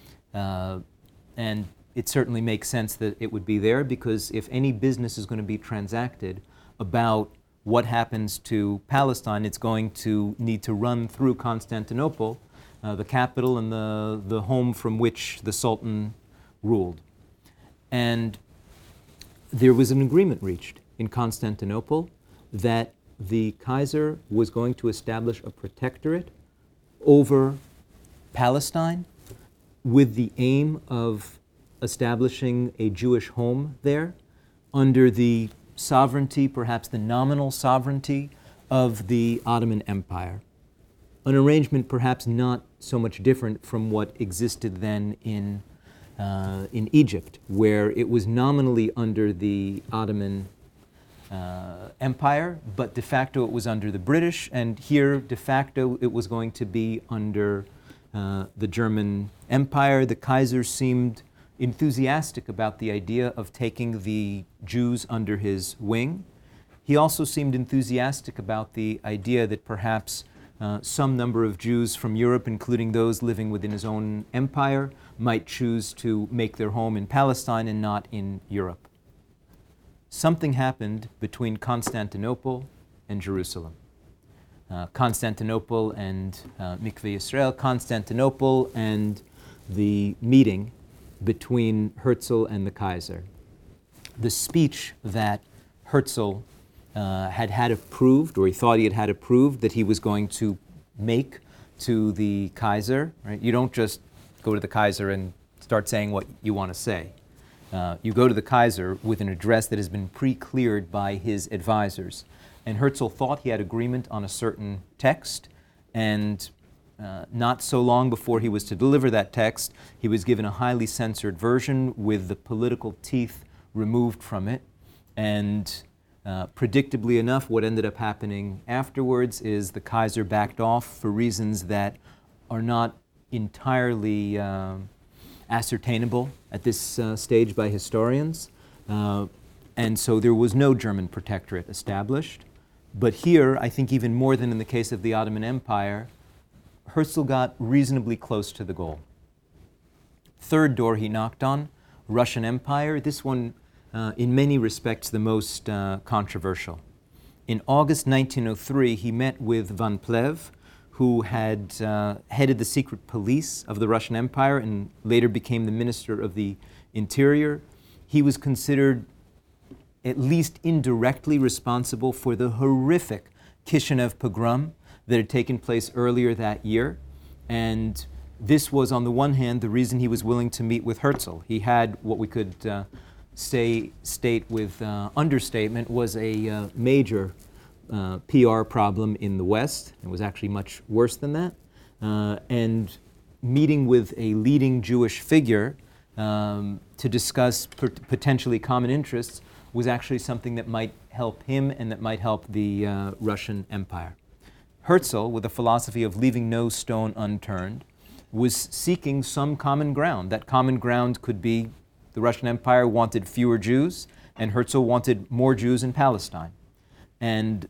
and it certainly makes sense that it would be there, because if any business is going to be transacted about what happens to Palestine, it's going to need to run through Constantinople, the capital and the home from which the Sultan ruled. And there was an agreement reached in Constantinople that the Kaiser was going to establish a protectorate over Palestine with the aim of establishing a Jewish home there under the sovereignty, perhaps the nominal sovereignty, of the Ottoman Empire. An arrangement perhaps not so much different from what existed then in Egypt, where it was nominally under the Ottoman Empire, but de facto it was under the British, and here de facto it was going to be under the German Empire. The Kaiser seemed enthusiastic about the idea of taking the Jews under his wing. He also seemed enthusiastic about the idea that perhaps some number of Jews from Europe, including those living within his own empire, might choose to make their home in Palestine and not in Europe. Something happened between Constantinople and Jerusalem. Constantinople and Mikveh Yisrael, Constantinople and the meeting between Herzl and the Kaiser. The speech that Herzl had approved, or he thought he had approved, that he was going to make to the Kaiser, right? You don't just go to the Kaiser and start saying what you want to say. You go to the Kaiser with an address that has been pre-cleared by his advisors. And Herzl thought he had agreement on a certain text, and not so long before he was to deliver that text, he was given a highly censored version with the political teeth removed from it. And predictably enough, what ended up happening afterwards is the Kaiser backed off for reasons that are not entirely ascertainable at this stage by historians. And so there was no German protectorate established. But here, I think even more than in the case of the Ottoman Empire, Herzl got reasonably close to the goal. Third door he knocked on, Russian Empire. This one, in many respects, the most controversial. In August 1903, he met with Van Pleve, who had headed the secret police of the Russian Empire and later became the Minister of the Interior. He was considered at least indirectly responsible for the horrific Kishinev pogrom that had taken place earlier that year. And this was, on the one hand, the reason he was willing to meet with Herzl. He had what we could state with understatement was a major PR problem in the West. It was actually much worse than that. And meeting with a leading Jewish figure to discuss potentially common interests was actually something that might help him and that might help the Russian Empire. Herzl, with a philosophy of leaving no stone unturned, was seeking some common ground. That common ground could be the Russian Empire wanted fewer Jews, and Herzl wanted more Jews in Palestine. And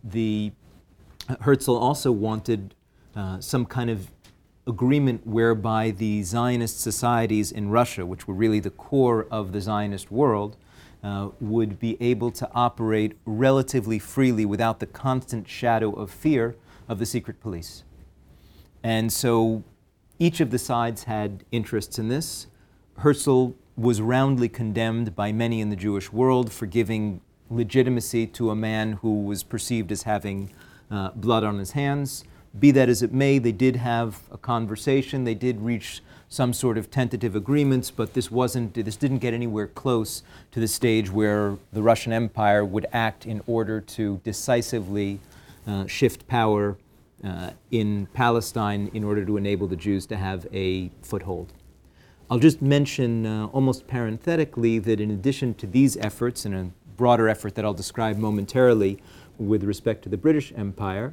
Herzl also wanted some kind of agreement whereby the Zionist societies in Russia, which were really the core of the Zionist world, would be able to operate relatively freely without the constant shadow of fear of the secret police. And so each of the sides had interests in this. Herzl was roundly condemned by many in the Jewish world for giving legitimacy to a man who was perceived as having blood on his hands. Be that as it may, they did have a conversation. They did reach some sort of tentative agreements, but this didn't get anywhere close to the stage where the Russian Empire would act in order to decisively shift power in Palestine in order to enable the Jews to have a foothold. I'll just mention almost parenthetically that in addition to these efforts and a broader effort that I'll describe momentarily with respect to the British Empire,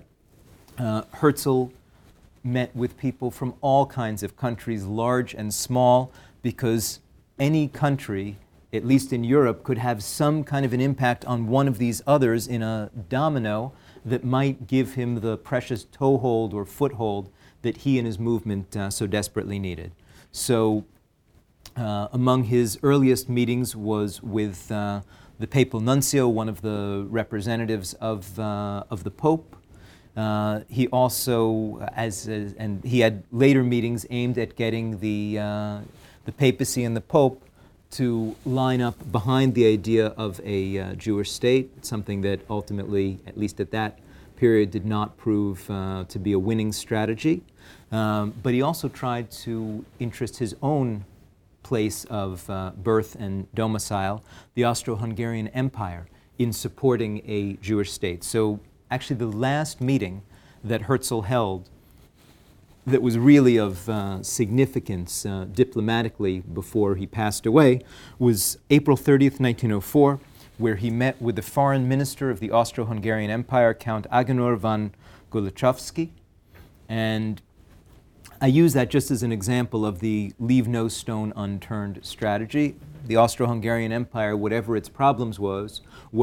Herzl met with people from all kinds of countries, large and small, because any country, at least in Europe, could have some kind of an impact on one of these others in a domino that might give him the precious toehold or foothold that he and his movement so desperately needed. So among his earliest meetings was with the papal nuncio, one of the representatives of the Pope. He also, and he had later meetings aimed at getting the papacy and the Pope to line up behind the idea of a Jewish state, something that ultimately, at least at that period, did not prove to be a winning strategy. But he also tried to interest his own place of birth and domicile, the Austro-Hungarian Empire, in supporting a Jewish state. So actually the last meeting that Herzl held that was really of significance diplomatically before he passed away was April 30th, 1904, where he met with the foreign minister of the Austro-Hungarian Empire, Count Agenor von Gulichowski. And I use that just as an example of the leave no stone unturned strategy. The Austro-Hungarian Empire, whatever its problems was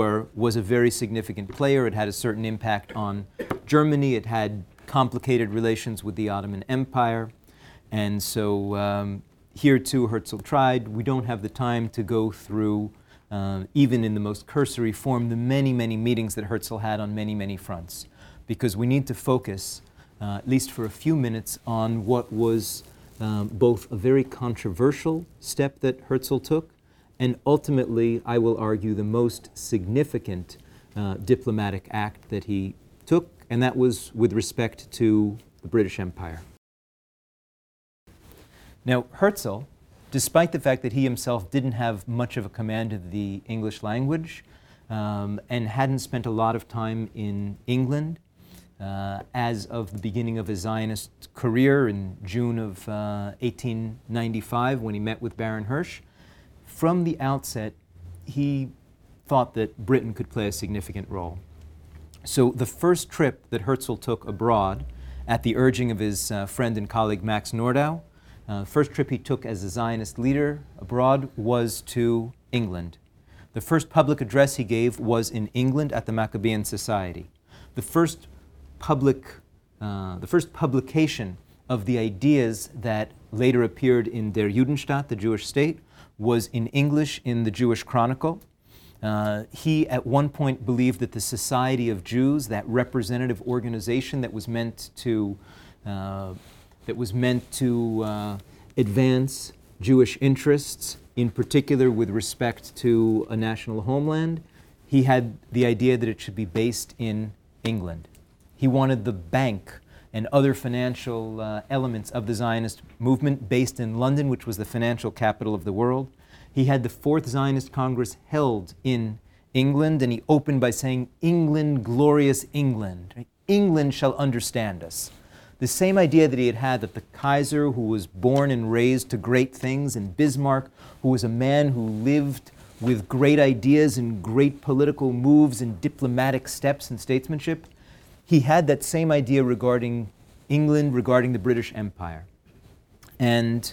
a very significant player. It had a certain impact on Germany. It had complicated relations with the Ottoman Empire. And so here too Herzl tried. We don't have the time to go through, even in the most cursory form, the many, many meetings that Herzl had on many, many fronts, because we need to focus at least for a few minutes, on what was both a very controversial step that Herzl took, and ultimately, I will argue, the most significant diplomatic act that he took, and that was with respect to the British Empire. Now, Herzl, despite the fact that he himself didn't have much of a command of the English language and hadn't spent a lot of time in England, as of the beginning of his Zionist career in June of 1895 when he met with Baron Hirsch, from the outset he thought that Britain could play a significant role. So the first trip that Herzl took abroad at the urging of his friend and colleague Max Nordau, first trip he took as a Zionist leader abroad was to England. The first public address he gave was in England at the Maccabean Society. The first publication of the ideas that later appeared in Der Judenstaat, the Jewish state, was in English in the Jewish Chronicle. He at one point believed that the Society of Jews, that representative organization that was meant to advance Jewish interests, in particular with respect to a national homeland, he had the idea that it should be based in England. He wanted the bank and other financial elements of the Zionist movement based in London, which was the financial capital of the world. He had the Fourth Zionist Congress held in England, and he opened by saying, "England, glorious England. Right? England shall understand us." The same idea that he had had that the Kaiser, who was born and raised to great things, and Bismarck, who was a man who lived with great ideas and great political moves and diplomatic steps and statesmanship, he had that same idea regarding England, regarding the British Empire. And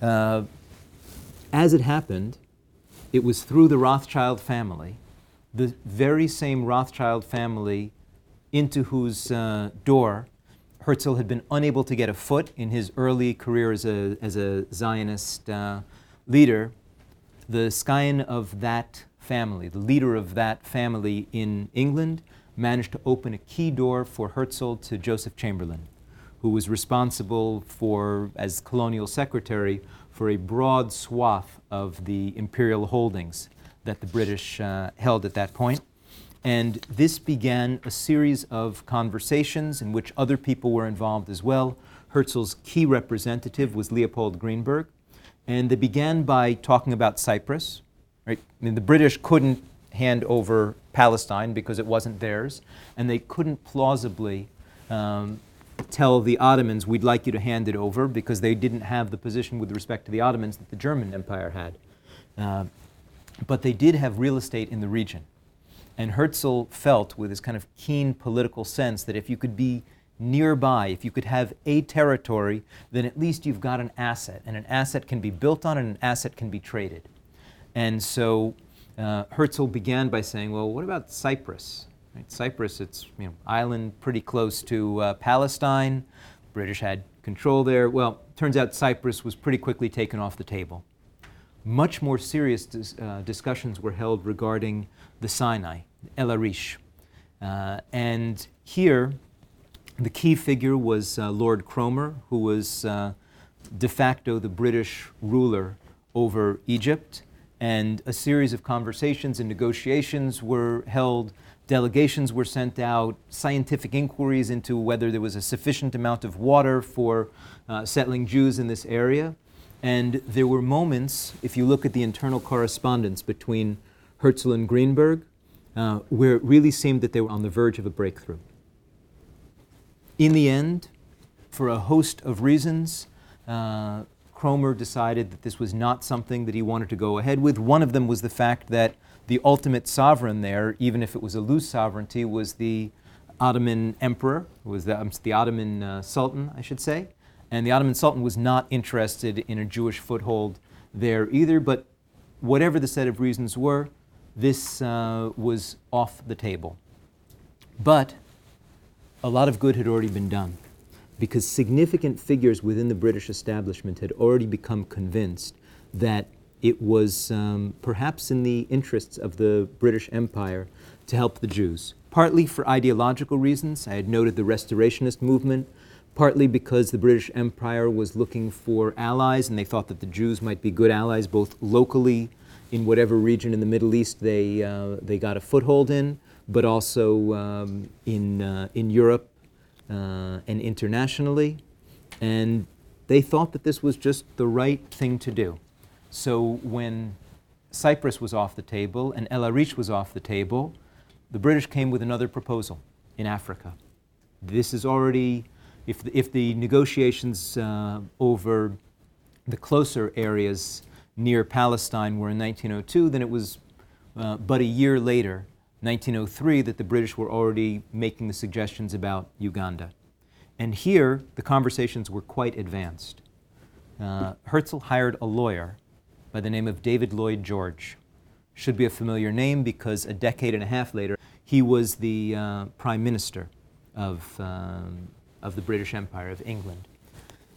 as it happened, it was through the Rothschild family, the very same Rothschild family into whose door Herzl had been unable to get a foot in his early career as a Zionist leader. The scion of that family, the leader of that family in England, managed to open a key door for Herzl to Joseph Chamberlain, who was responsible for, as colonial secretary, for a broad swath of the imperial holdings that the British held at that point. And this began a series of conversations in which other people were involved as well. Herzl's key representative was Leopold Greenberg, and they began by talking about Cyprus. Right? I mean, the British couldn't hand over Palestine because it wasn't theirs, and they couldn't plausibly tell the Ottomans, "We'd like you to hand it over," because they didn't have the position with respect to the Ottomans that the German Empire had. But they did have real estate in the region. And Herzl felt, with his kind of keen political sense, that if you could be nearby, if you could have a territory, then at least you've got an asset. And an asset can be built on and an asset can be traded. And so Herzl began by saying, well, what about Cyprus? Right? Cyprus, it's island pretty close to Palestine. British had control there. Well, turns out Cyprus was pretty quickly taken off the table. Much more serious discussions were held regarding the Sinai, El Arish. And here, the key figure was Lord Cromer, who was de facto the British ruler over Egypt. And a series of conversations and negotiations were held. Delegations were sent out, scientific inquiries into whether there was a sufficient amount of water for settling Jews in this area. And there were moments, if you look at the internal correspondence between Herzl and Greenberg, where it really seemed that they were on the verge of a breakthrough. In the end, for a host of reasons, Cromer decided that this was not something that he wanted to go ahead with. One of them was the fact that the ultimate sovereign there, even if it was a loose sovereignty, was the Ottoman emperor, was the Ottoman Sultan, I should say. And the Ottoman Sultan was not interested in a Jewish foothold there either, but whatever the set of reasons were, this was off the table. But a lot of good had already been done, because significant figures within the British establishment had already become convinced that it was perhaps in the interests of the British Empire to help the Jews, partly for ideological reasons. I had noted the Restorationist movement, partly because the British Empire was looking for allies, and they thought that the Jews might be good allies, both locally in whatever region in the Middle East they got a foothold in, but also in Europe and internationally. And they thought that this was just the right thing to do. So when Cyprus was off the table and El Arish was off the table, the British came with another proposal in Africa. This is already, if the negotiations over the closer areas near Palestine were in 1902, then it was but a year later, 1903, that the British were already making the suggestions about Uganda. And here, the conversations were quite advanced. Herzl hired a lawyer by the name of David Lloyd George. Should be a familiar name because a decade and a half later, he was the Prime Minister of the British Empire, of England.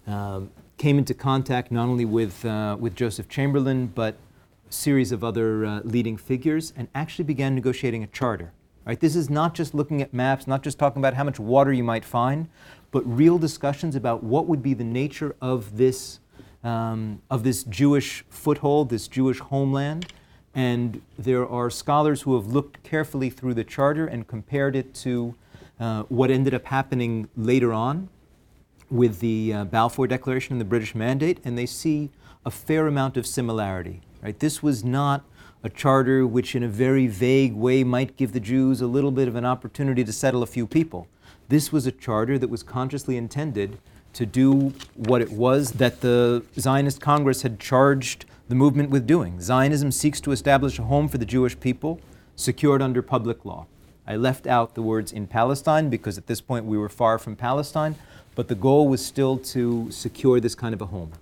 came into contact not only with Joseph Chamberlain, but a series of other leading figures, and actually began negotiating a charter. Right? This is not just looking at maps, not just talking about how much water you might find, but real discussions about what would be the nature of this Jewish foothold, this Jewish homeland. And there are scholars who have looked carefully through the charter and compared it to what ended up happening later on with the Balfour Declaration and the British Mandate, and they see a fair amount of similarity. Right? This was not a charter which in a very vague way might give the Jews a little bit of an opportunity to settle a few people. This was a charter that was consciously intended to do what it was that the Zionist Congress had charged the movement with doing. Zionism seeks to establish a home for the Jewish people, secured under public law. I left out the words in Palestine because at this point we were far from Palestine, but the goal was still to secure this kind of a home.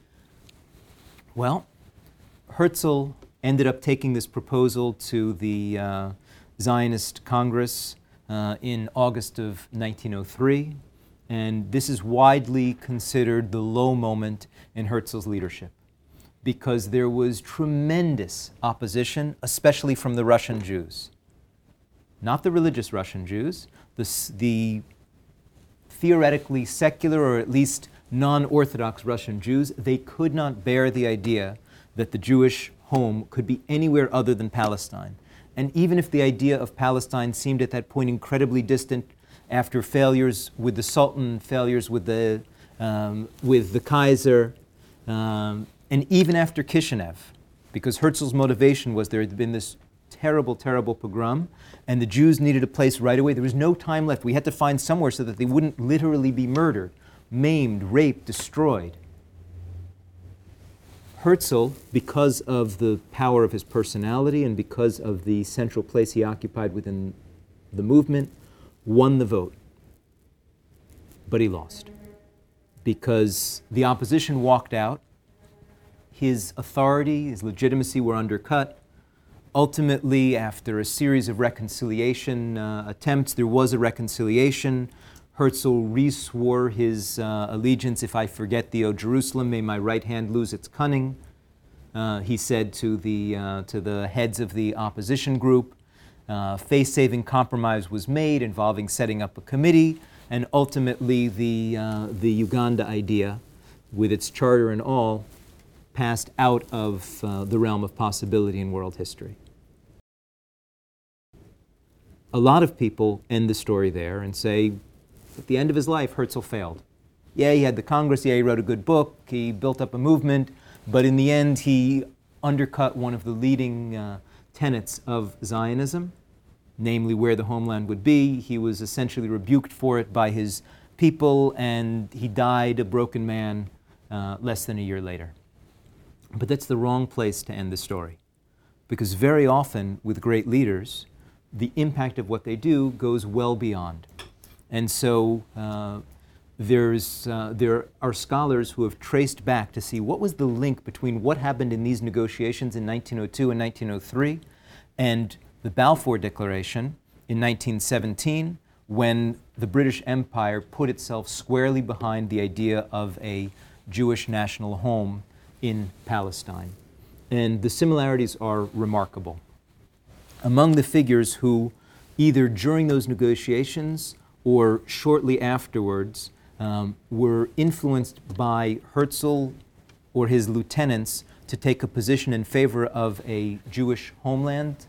Well, Herzl ended up taking this proposal to the Zionist Congress in August of 1903, and this is widely considered the low moment in Herzl's leadership because there was tremendous opposition, especially from the Russian Jews. Not the religious Russian Jews, the theoretically secular or at least non-Orthodox Russian Jews. They could not bear the idea that the Jewish home could be anywhere other than Palestine. And even if the idea of Palestine seemed at that point incredibly distant after failures with the Sultan, failures with the Kaiser, and even after Kishinev, because Herzl's motivation was there had been this terrible, terrible pogrom, and the Jews needed a place right away. There was no time left. We had to find somewhere so that they wouldn't literally be murdered, maimed, raped, destroyed. Herzl, because of the power of his personality and because of the central place he occupied within the movement, won the vote. But he lost because the opposition walked out. His authority, his legitimacy were undercut. Ultimately, after a series of reconciliation attempts, there was a reconciliation. Herzl re-swore his allegiance, "If I forget thee, O Jerusalem, may my right hand lose its cunning," he said to the heads of the opposition group. Face-saving compromise was made involving setting up a committee, and ultimately the Uganda idea, with its charter and all, passed out of the realm of possibility in world history. A lot of people end the story there and say, at the end of his life, Herzl failed. Yeah, he had the Congress, yeah, he wrote a good book, he built up a movement, but in the end he undercut one of the leading tenets of Zionism, namely where the homeland would be. He was essentially rebuked for it by his people, and he died a broken man less than a year later. But that's the wrong place to end the story, because very often with great leaders, the impact of what they do goes well beyond. And so there are scholars who have traced back to see what was the link between what happened in these negotiations in 1902 and 1903 and the Balfour Declaration in 1917, when the British Empire put itself squarely behind the idea of a Jewish national home in Palestine. And the similarities are remarkable. Among the figures who, either during those negotiations or shortly afterwards, were influenced by Herzl or his lieutenants to take a position in favor of a Jewish homeland,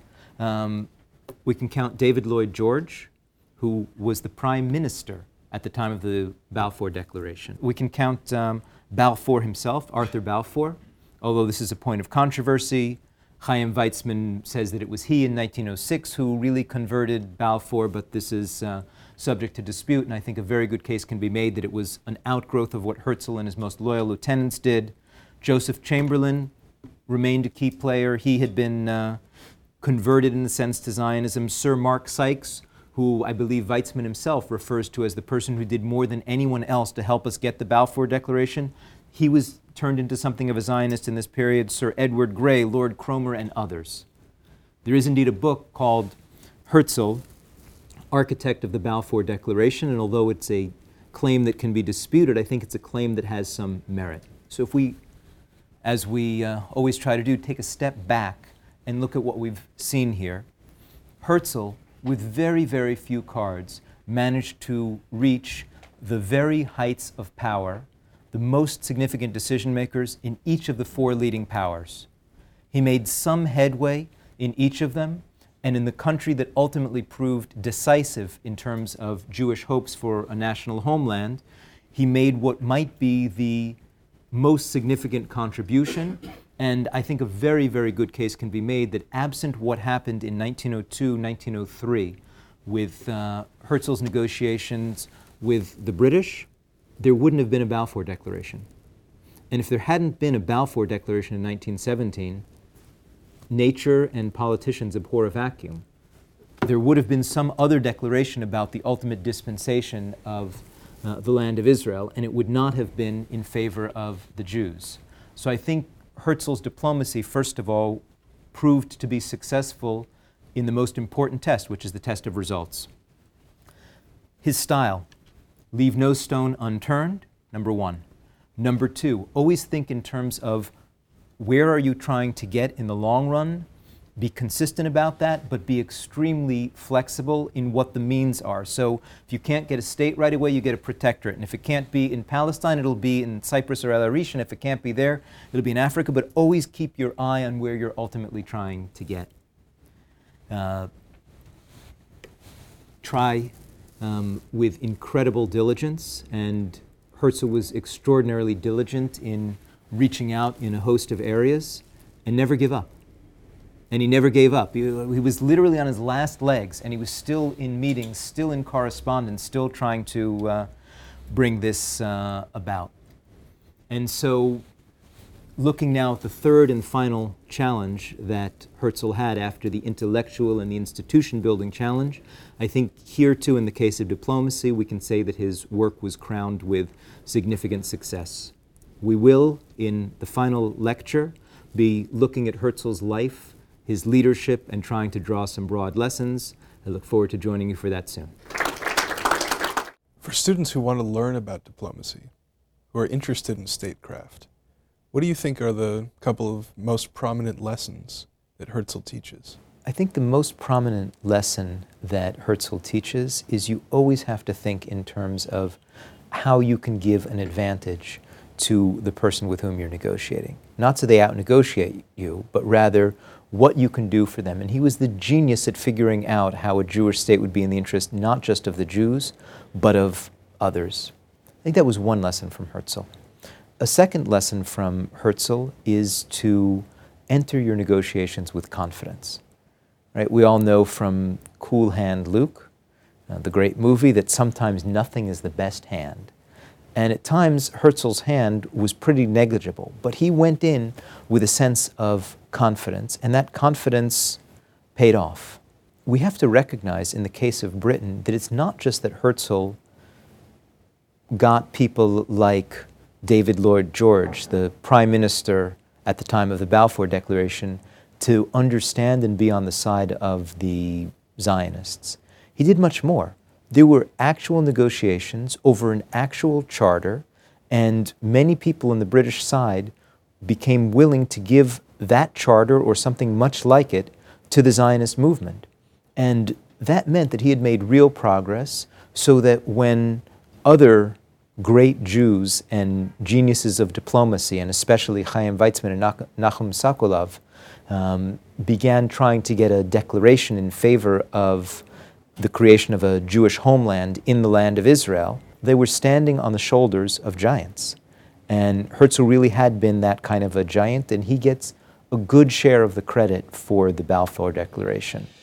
we can count David Lloyd George, who was the prime minister at the time of the Balfour Declaration. We can count Balfour himself, Arthur Balfour, although this is a point of controversy. Chaim Weizmann says that it was he in 1906 who really converted Balfour, but this is subject to dispute, and I think a very good case can be made that it was an outgrowth of what Herzl and his most loyal lieutenants did. Joseph Chamberlain remained a key player. He had been converted in a sense to Zionism. Sir Mark Sykes, who I believe Weizmann himself refers to as the person who did more than anyone else to help us get the Balfour Declaration, he was turned into something of a Zionist in this period. Sir Edward Grey, Lord Cromer, and others. There is indeed a book called Herzl, Architect of the Balfour Declaration, and although it's a claim that can be disputed. I think it's a claim that has some merit. So if we, as we always try to do, take a step back and look at what we've seen here, Herzl, with very, very few cards, managed to reach the very heights of power, the most significant decision makers in each of the four leading powers. He made some headway in each of them, and in the country that ultimately proved decisive in terms of Jewish hopes for a national homeland, he made what might be the most significant contribution. And I think a very, very good case can be made that absent what happened in 1902, 1903 with Herzl's negotiations with the British, there wouldn't have been a Balfour Declaration. And if there hadn't been a Balfour Declaration in 1917, nature and politicians abhor a vacuum. There would have been some other declaration about the ultimate dispensation of the land of Israel, and it would not have been in favor of the Jews. So I think Herzl's diplomacy, first of all, proved to be successful in the most important test, which is the test of results. His style, leave no stone unturned, number one. Number two, always think in terms of where are you trying to get in the long run? Be consistent about that, but be extremely flexible in what the means are. So if you can't get a state right away, you get a protectorate. And if it can't be in Palestine, it'll be in Cyprus or El Arish. And if it can't be there, it'll be in Africa. But always keep your eye on where you're ultimately trying to get. Try with incredible diligence. And Herzl was extraordinarily diligent in reaching out in a host of areas, and never give up. And he never gave up. He was literally on his last legs, and he was still in meetings, still in correspondence, still trying to bring this about. And so, looking now at the third and final challenge that Herzl had after the intellectual and the institution building challenge, I think here too in the case of diplomacy, we can say that his work was crowned with significant success. We will, in the final lecture, be looking at Herzl's life, his leadership, and trying to draw some broad lessons. I look forward to joining you for that soon. For students who want to learn about diplomacy, who are interested in statecraft, what do you think are the couple of most prominent lessons that Herzl teaches? I think the most prominent lesson that Herzl teaches is you always have to think in terms of how you can give an advantage to the person with whom you're negotiating. Not so they out-negotiate you, but rather what you can do for them. And he was the genius at figuring out how a Jewish state would be in the interest not just of the Jews, but of others. I think that was one lesson from Herzl. A second lesson from Herzl is to enter your negotiations with confidence. Right? We all know from Cool Hand Luke, the great movie, that sometimes nothing is the best hand. And at times, Herzl's hand was pretty negligible, but he went in with a sense of confidence, and that confidence paid off. We have to recognize in the case of Britain that it's not just that Herzl got people like David Lloyd George, the Prime Minister at the time of the Balfour Declaration, to understand and be on the side of the Zionists. He did much more. There were actual negotiations over an actual charter, and many people on the British side became willing to give that charter or something much like it to the Zionist movement. And that meant that he had made real progress, so that when other great Jews and geniuses of diplomacy, and especially Chaim Weizmann and Nachum Sokolov, began trying to get a declaration in favor of the creation of a Jewish homeland in the land of Israel, they were standing on the shoulders of giants. And Herzl really had been that kind of a giant, and he gets a good share of the credit for the Balfour Declaration.